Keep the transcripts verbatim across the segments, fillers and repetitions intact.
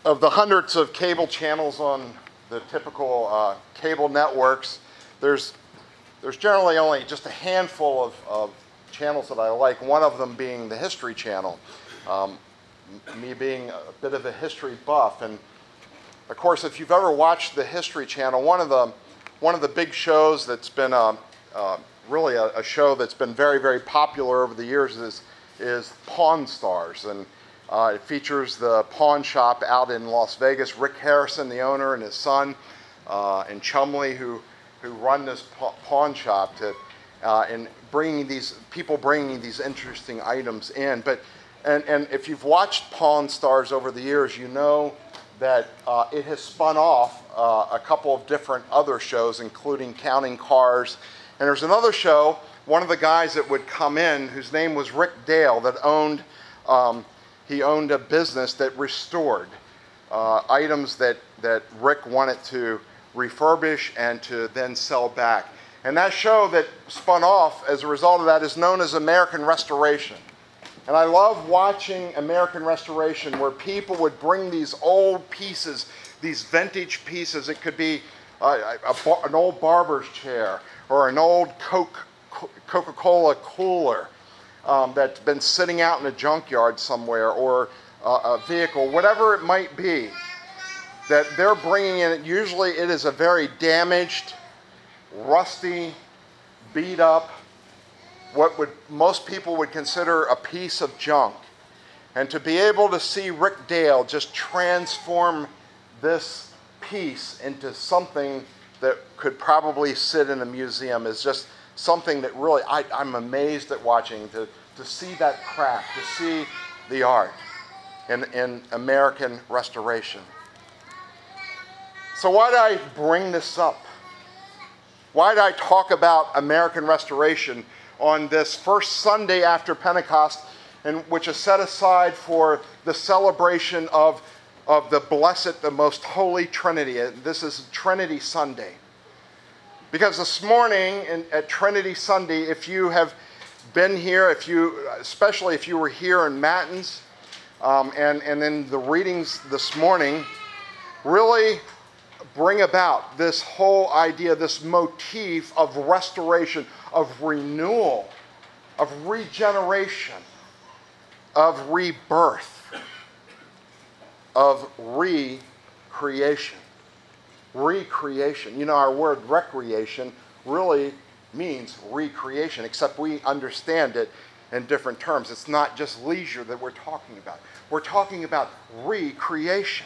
of the hundreds of cable channels on the typical uh, cable networks, there's there's generally only just a handful of, of channels that I like, one of them being the History Channel. Um, me being a bit of a history buff, and of course, if you've ever watched the History Channel, one of the one of the big shows that's been a, uh, really a, a show that's been very, very popular over the years is is Pawn Stars, and uh, it features the pawn shop out in Las Vegas. Rick Harrison, the owner, and his son, uh, and Chumley, who who run this pa- pawn shop, to uh, and bringing these people bringing these interesting items in. But and and if you've watched Pawn Stars over the years, you know that uh, it has spun off uh, a couple of different other shows, including Counting Cars. And there's another show, one of the guys that would come in, whose name was Rick Dale, that owned, um, he owned a business that restored uh, items that, that Rick wanted to refurbish and to then sell back. And that show that spun off as a result of that is known as American Restoration. And I love watching American Restoration, where people would bring these old pieces, these vintage pieces. It could be a, a, an old barber's chair or an old Coke, Coca-Cola cooler um, that's been sitting out in a junkyard somewhere, or uh, a vehicle, whatever it might be, that they're bringing in. Usually it is a very damaged, rusty, beat up, what would most people would consider a piece of junk. And to be able to see Rick Dale just transform this piece into something that could probably sit in a museum is just something that really I, I'm amazed at watching, to, to see that craft, to see the art in, in American Restoration. So why did I bring this up? Why did I talk about American Restoration on this first Sunday after Pentecost, and which is set aside for the celebration of, of the blessed, the most holy Trinity? This is Trinity Sunday. Because this morning in, at Trinity Sunday, if you have been here, if you, especially if you were here in Matins, um, and, and then the readings this morning, really bring about this whole idea, this motif of restoration, of renewal, of regeneration, of rebirth, of recreation. Recreation. You know, our word recreation really means recreation, except we understand it in different terms. It's not just leisure that we're talking about. We're talking about recreation.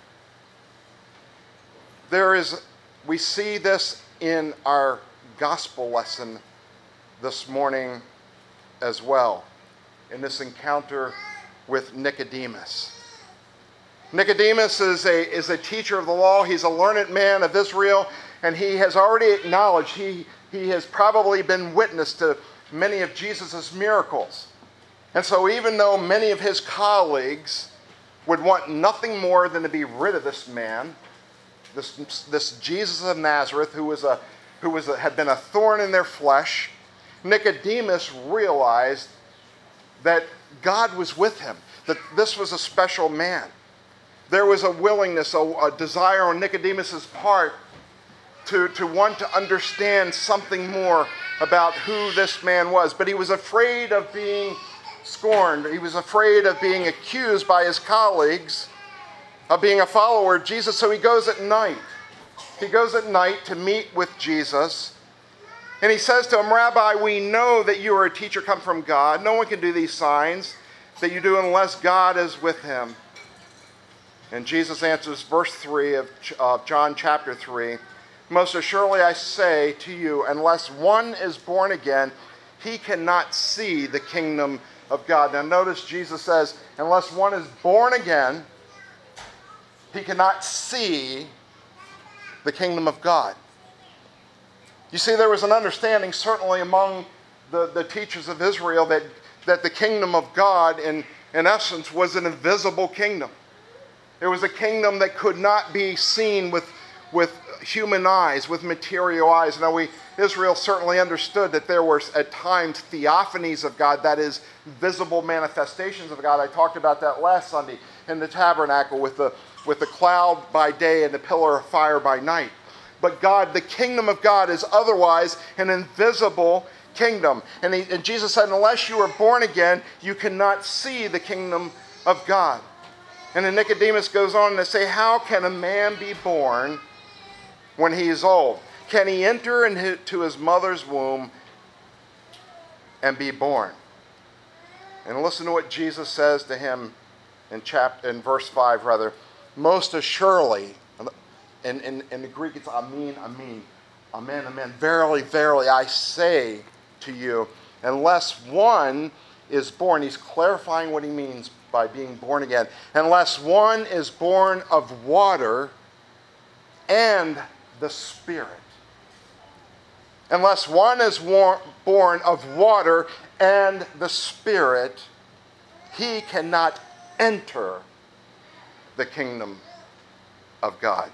There is, we see this in our gospel lesson this morning as well, in this encounter with Nicodemus. Nicodemus is a, is a teacher of the law. He's a learned man of Israel, and he has already acknowledged, he, he has probably been witness to many of Jesus' miracles. And so even though many of his colleagues would want nothing more than to be rid of this man, this, this Jesus of Nazareth, who was a, who was a, had been a thorn in their flesh, Nicodemus realized that God was with him, that this was a special man. There was a willingness, a, a desire on Nicodemus's part to, to want to understand something more about who this man was. But he was afraid of being scorned. He was afraid of being accused by his colleagues of being a follower of Jesus. So he goes at night. He goes at night to meet with Jesus. And he says to him, "Rabbi, we know that you are a teacher come from God. No one can do these signs that you do unless God is with him." And Jesus answers, verse three of uh, John chapter three, "Most assuredly I say to you, unless one is born again, he cannot see the kingdom of God." Now notice Jesus says, unless one is born again, he cannot see the kingdom of God. You see, there was an understanding certainly among the, the teachers of Israel that, that the kingdom of God in, in essence was an invisible kingdom. It was a kingdom that could not be seen with, with human eyes, with material eyes. Now, we Israel certainly understood that there were at times theophanies of God, that is, visible manifestations of God. I talked about that last Sunday in the tabernacle with the with the cloud by day and the pillar of fire by night. But God, the kingdom of God, is otherwise an invisible kingdom. And, he, and Jesus said, unless you are born again, you cannot see the kingdom of God. And then Nicodemus goes on to say, how can a man be born when he is old? Can he enter into his mother's womb and be born? And listen to what Jesus says to him in chapter, in verse five, rather. Most assuredly, in, in, in the Greek it's amen, amen, amen, amen. Verily, verily, I say to you, unless one is born, he's clarifying what he means by being born again. Unless one is born of water and the Spirit. Unless one is war- born of water and the Spirit, he cannot enter the kingdom of God.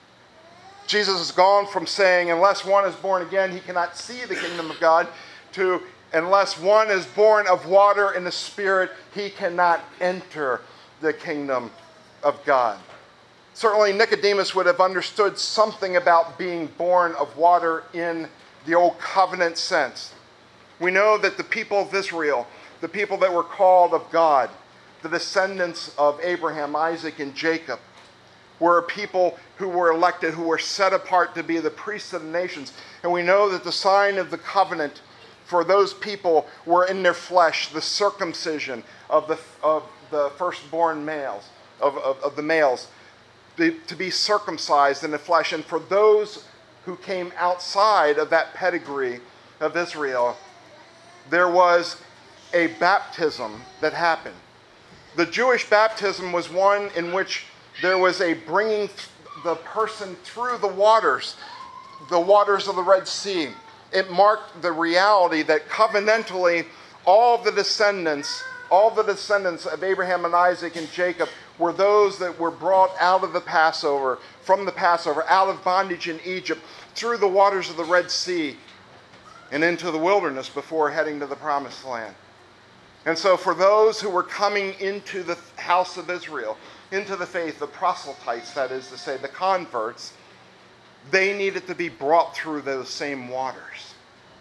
Jesus has gone from saying, unless one is born again, he cannot see the kingdom of God, to unless one is born of water and the Spirit, he cannot enter the kingdom of God. Certainly Nicodemus would have understood something about being born of water in the old covenant sense. We know that the people of Israel, the people that were called of God, the descendants of Abraham, Isaac, and Jacob, were a people who were elected, who were set apart to be the priests of the nations. And we know that the sign of the covenant for those people were in their flesh, the circumcision of the of the firstborn males, of, of, of the males, the, to be circumcised in the flesh. And for those who came outside of that pedigree of Israel, there was a baptism that happened. The Jewish baptism was one in which there was a bringing the person through the waters, the waters of the Red Sea. It marked the reality that covenantally all the descendants, all the descendants of Abraham and Isaac and Jacob were those that were brought out of the Passover, from the Passover, out of bondage in Egypt, through the waters of the Red Sea, and into the wilderness before heading to the Promised Land. And so for those who were coming into the house of Israel, into the faith, the proselytes, that is to say, the converts, they needed to be brought through those same waters.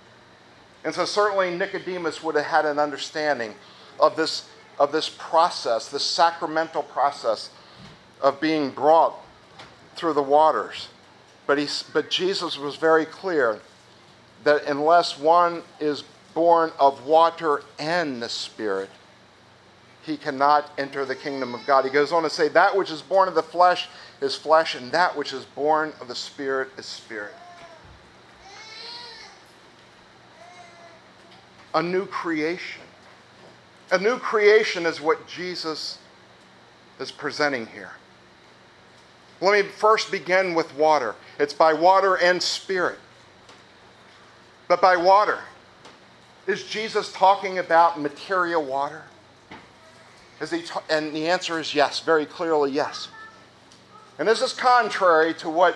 And so certainly Nicodemus would have had an understanding of this, of this process, this sacramental process of being brought through the waters. But, he, but Jesus was very clear that unless one is born of water and the Spirit, he cannot enter the kingdom of God. He goes on to say, that which is born of the flesh is flesh, and that which is born of the Spirit is spirit. A new creation. A new creation is what Jesus is presenting here. Let me first begin with water. It's by water and Spirit. But by water, is Jesus talking about material water? Is he ta- and the answer is yes, very clearly yes. And this is contrary to what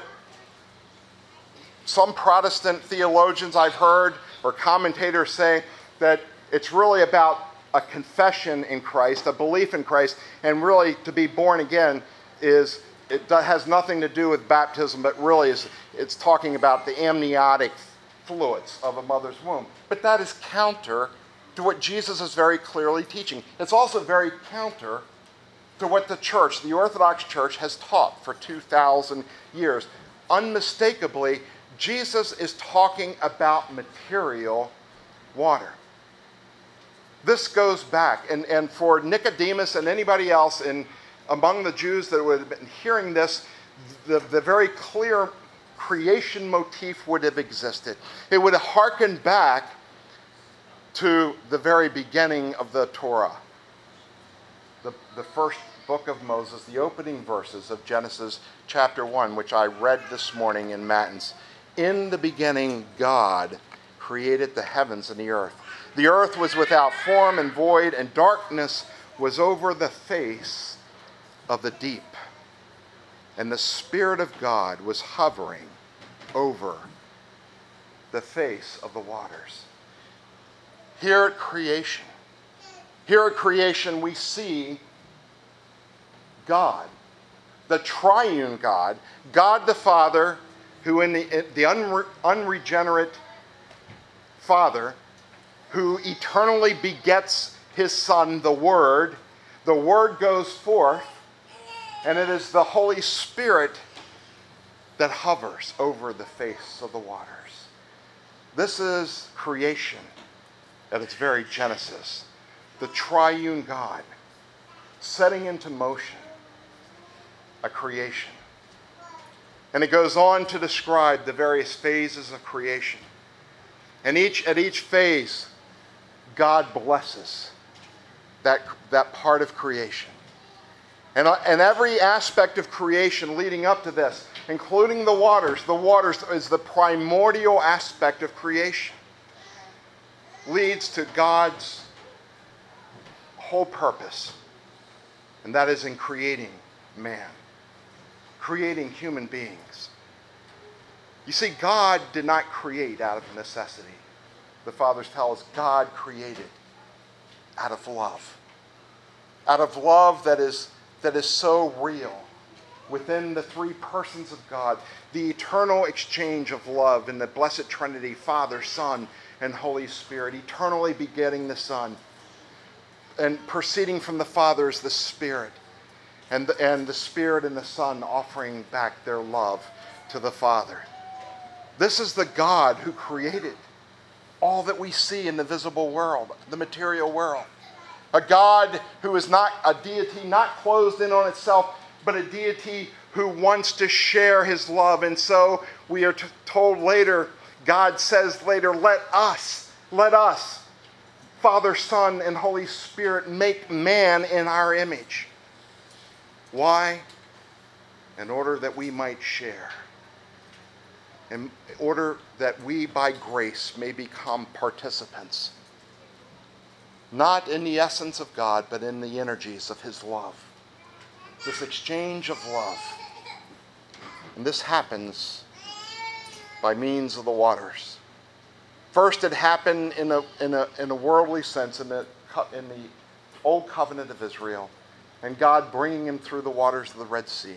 some Protestant theologians I've heard or commentators say, that it's really about a confession in Christ, a belief in Christ, and really to be born again is, it has nothing to do with baptism, but really is, it's talking about the amniotic fluids of a mother's womb. But that is counter to what Jesus is very clearly teaching. It's also very counter to what the church, the Orthodox Church, has taught for two thousand years. Unmistakably, Jesus is talking about material water. This goes back, and, and for Nicodemus and anybody else in among the Jews that would have been hearing this, the, the very clear creation motif would have existed. It would have hearkened back to the very beginning of the Torah, the, the first book of Moses, the opening verses of Genesis chapter one, which I read this morning in Matins. In the beginning, God created the heavens and the earth. The earth was without form and void, and darkness was over the face of the deep. And the Spirit of God was hovering over the face of the waters. Here at creation, here at creation we see God, the triune God, God the Father, who in the, the unre, unregenerate Father, who eternally begets his Son, the Word. The Word goes forth, and it is the Holy Spirit that hovers over the face of the waters. This is creation at its very genesis. The triune God setting into motion a creation. And it goes on to describe the various phases of creation. And each at each phase, God blesses that, that part of creation. And, and every aspect of creation leading up to this, including the waters, the waters is the primordial aspect of creation, leads to God's whole purpose, and that is in creating man, creating human beings. You see, God did not create out of necessity. The fathers tell us God created out of love. Out of love that is, that is so real within the three persons of God. The eternal exchange of love in the blessed Trinity, Father, Son, and Holy Spirit, eternally begetting the Son. And proceeding from the Father is the Spirit. And the, and the Spirit and the Son offering back their love to the Father. This is the God who created all that we see in the visible world, the material world. A God who is not a deity, not closed in on itself, but a deity who wants to share his love. And so we are t- told later, God says later, let us, let us, Father, Son, and Holy Spirit, make man in our image. Why? In order that we might share. In order that we, by grace, may become participants. Not in the essence of God, but in the energies of his love. This exchange of love. And this happens by means of the waters. First, it happened in a, in a, in a worldly sense in the, in the Old Covenant of Israel, and God bringing him through the waters of the Red Sea.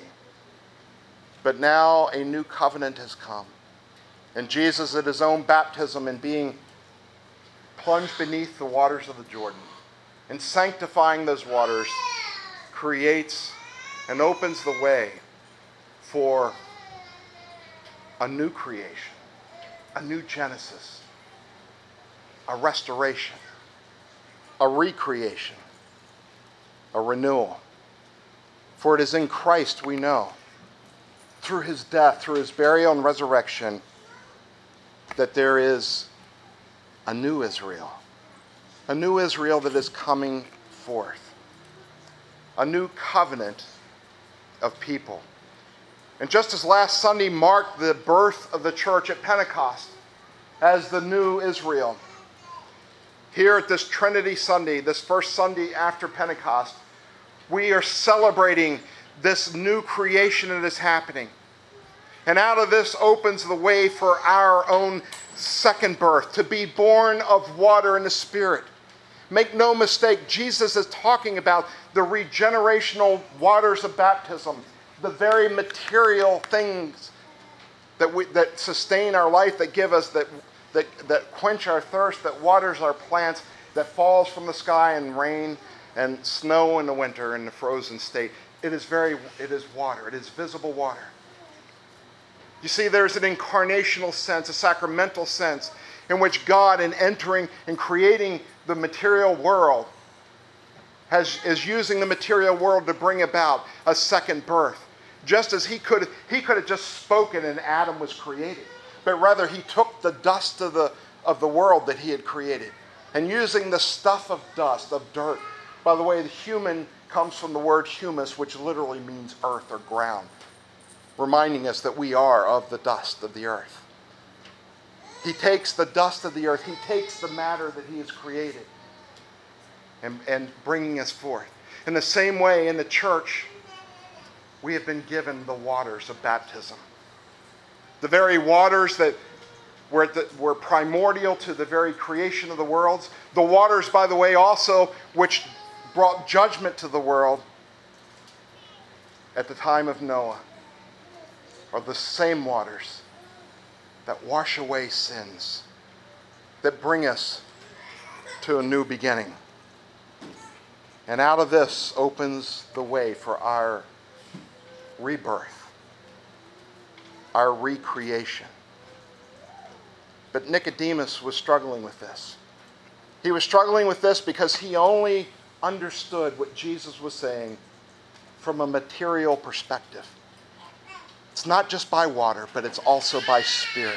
But now a new covenant has come. And Jesus at his own baptism and being plunged beneath the waters of the Jordan and sanctifying those waters creates and opens the way for a new creation, a new Genesis, a restoration, a recreation, a renewal. For it is in Christ we know, through his death, through his burial and resurrection, that there is a new Israel. A new Israel that is coming forth. A new covenant of people. And just as last Sunday marked the birth of the church at Pentecost as the new Israel, here at this Trinity Sunday, this first Sunday after Pentecost, we are celebrating this new creation that is happening. And out of this opens the way for our own second birth, to be born of water and the Spirit. Make no mistake, Jesus is talking about the regenerational waters of baptism, the very material things that we, that sustain our life, that give us, that, that, that quench our thirst, that waters our plants, that falls from the sky and rain and snow in the winter in the frozen state. It is very, it is water. It is visible water. You see, there's an incarnational sense, a sacramental sense, in which God, in entering and creating the material world, has, is using the material world to bring about a second birth. Just as he could, he could have just spoken and Adam was created. But rather, he took the dust of the, of the world that he had created, and using the stuff of dust, of dirt. By the way, the human comes from the word humus, which literally means earth or ground, reminding us that we are of the dust of the earth. He takes the dust of the earth, he takes the matter that he has created, and, and bringing us forth. In the same way, in the church, we have been given the waters of baptism. the very waters that were, the, were primordial to the very creation of the worlds. The waters, by the way, also which brought judgment to the world at the time of Noah are the same waters that wash away sins, that bring us to a new beginning. And out of this opens the way for our rebirth, our recreation. But Nicodemus was struggling with this. He was struggling with this because he only understood what Jesus was saying from a material perspective. It's not just by water, but it's also by Spirit.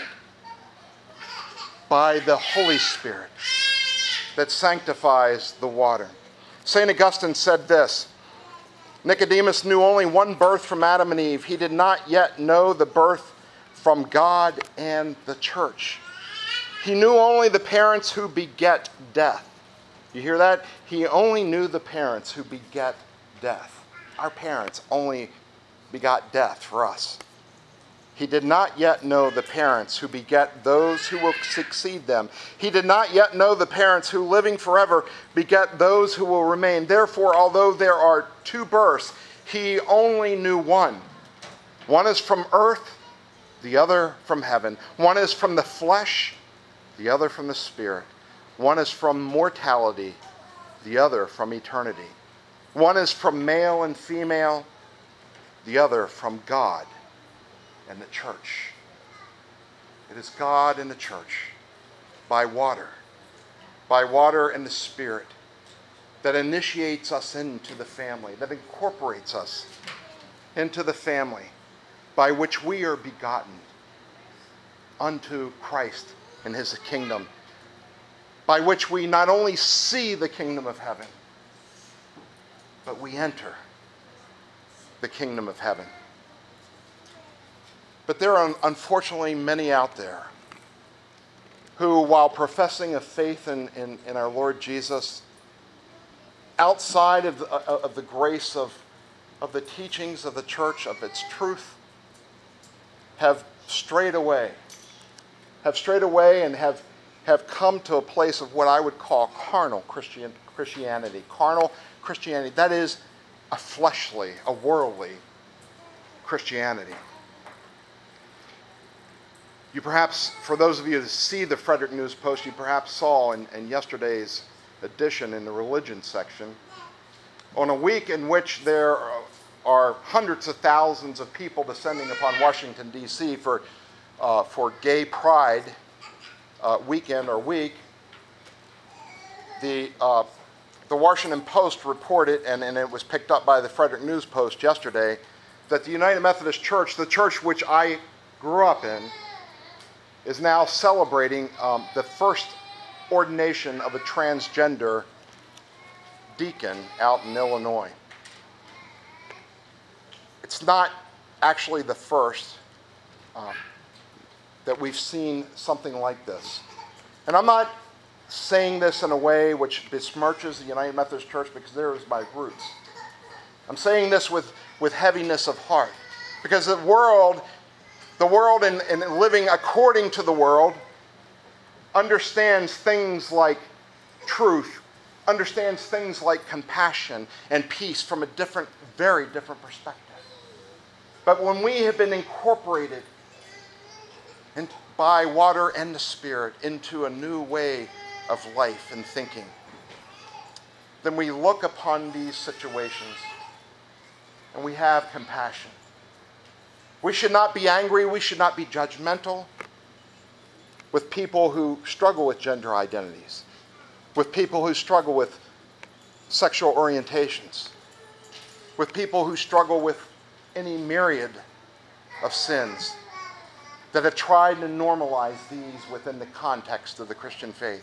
By the Holy Spirit that sanctifies the water. Saint Augustine said this, Nicodemus knew only one birth from Adam and Eve. He did not yet know the birth from God and the church. He knew only the parents who beget death. You hear that? He only knew the parents who beget death. Our parents only begot death for us. He did not yet know the parents who beget those who will succeed them. He did not yet know the parents who, living forever, beget those who will remain. Therefore, although there are two births, he only knew one. One is from earth, the other from heaven. One is from the flesh, the other from the spirit. One is from mortality, the other from eternity. One is from male and female, the other from God and the church. It is God and the church, by water, by water and the Spirit, that initiates us into the family, that incorporates us into the family, by which we are begotten unto Christ and his kingdom, by which we not only see the kingdom of heaven, but we enter the kingdom of heaven. But there are unfortunately many out there who, while professing a faith in, in, in our Lord Jesus, outside of the, of the grace of, of the teachings of the church, of its truth, have strayed away, have strayed away and have, have come to a place of what I would call carnal Christian, Christianity. Carnal Christianity, that is a fleshly, a worldly Christianity. You perhaps, for those of you who see the Frederick News Post, you perhaps saw in, in yesterday's edition in the religion section, on a week in which there are hundreds of thousands of people descending upon Washington, D C for, uh, for Gay Pride uh, weekend or week, the, uh, the Washington Post reported, and, and it was picked up by the Frederick News Post yesterday, that the United Methodist Church, the church which I grew up in, is now celebrating um, the first ordination of a transgender deacon out in Illinois. It's not actually the first um, that we've seen something like this. And I'm not saying this in a way which besmirches the United Methodist Church, because there is my roots. I'm saying this with, with heaviness of heart, because the world The world, and living according to the world, understands things like truth, understands things like compassion and peace from a different, very different perspective. But when we have been incorporated in, by water and the Spirit into a new way of life and thinking, then we look upon these situations and we have compassion. We should not be angry, we should not be judgmental with people who struggle with gender identities, with people who struggle with sexual orientations, with people who struggle with any myriad of sins that have tried to normalize these within the context of the Christian faith.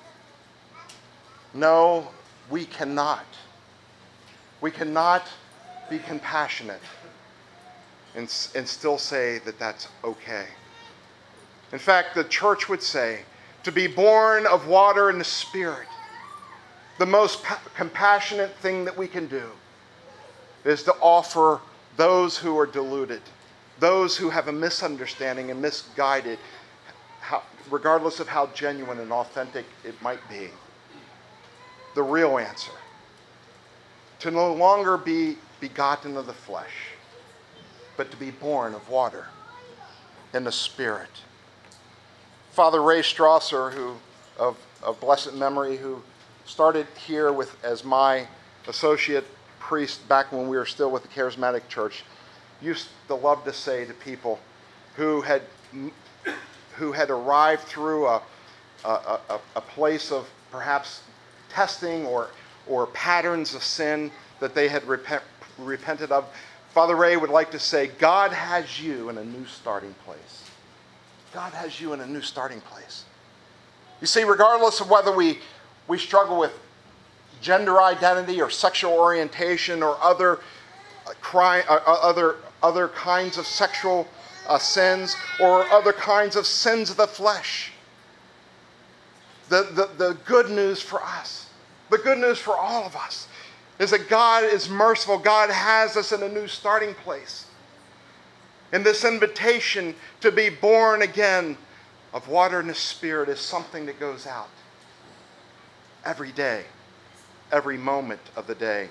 No, we cannot. We cannot be compassionate And, and still say that that's okay. In fact, the church would say, to be born of water and the Spirit, the most pa- compassionate thing that we can do is to offer those who are deluded those who have a misunderstanding and misguided, how, regardless of how genuine and authentic it might be. The real answer: to no longer be begotten of the flesh, but to be born of water and the Spirit. Father Ray Strasser, who of, of blessed memory, who started here with as my associate priest back when we were still with the Charismatic Church, used to love to say to people who had who had arrived through a, a, a, a place of perhaps testing or, or patterns of sin that they had repent, repented of, Father Ray would like to say, God has you in a new starting place. God has you in a new starting place. You see, regardless of whether we, we struggle with gender identity or sexual orientation or other, uh, crime, uh, other, other kinds of sexual uh, sins or other kinds of sins of the flesh, the, the, the good news for us, the good news for all of us, is that God is merciful. God has us in a new starting place. And this invitation to be born again of water and the Spirit is something that goes out every day, every moment of the day.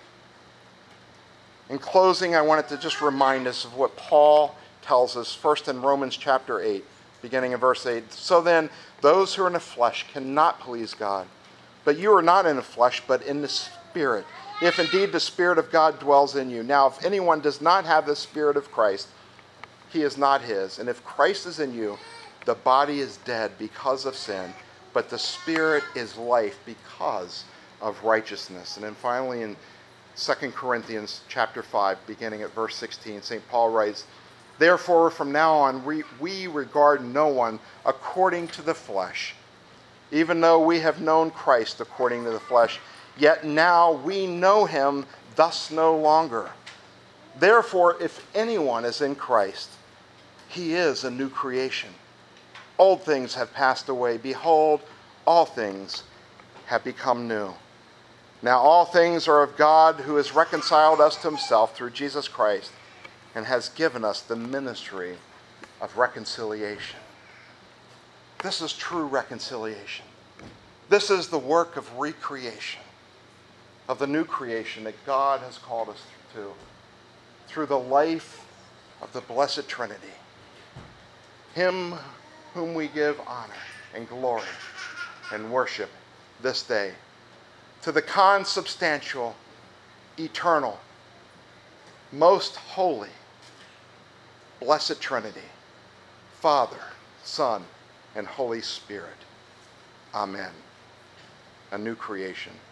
In closing, I wanted to just remind us of what Paul tells us first in Romans chapter eight, beginning in verse eight. So then, those who are in the flesh cannot please God. But you are not in the flesh, but in the Spirit, if indeed the Spirit of God dwells in you. Now, if anyone does not have the Spirit of Christ, he is not his. And if Christ is in you, the body is dead because of sin, but the Spirit is life because of righteousness. And then finally in Second Corinthians chapter five, beginning at verse sixteen, Saint Paul writes, therefore from now on we, we regard no one according to the flesh. Even though we have known Christ according to the flesh, yet now we know him thus no longer. Therefore, if anyone is in Christ, he is a new creation. Old things have passed away. Behold, all things have become new. Now all things are of God, who has reconciled us to himself through Jesus Christ and has given us the ministry of reconciliation. This is true reconciliation. This is the work of recreation, of the new creation that God has called us to through the life of the Blessed Trinity, him whom we give honor and glory and worship this day, to the consubstantial, eternal, most holy, Blessed Trinity, Father, Son, and Holy Spirit. Amen. A new creation.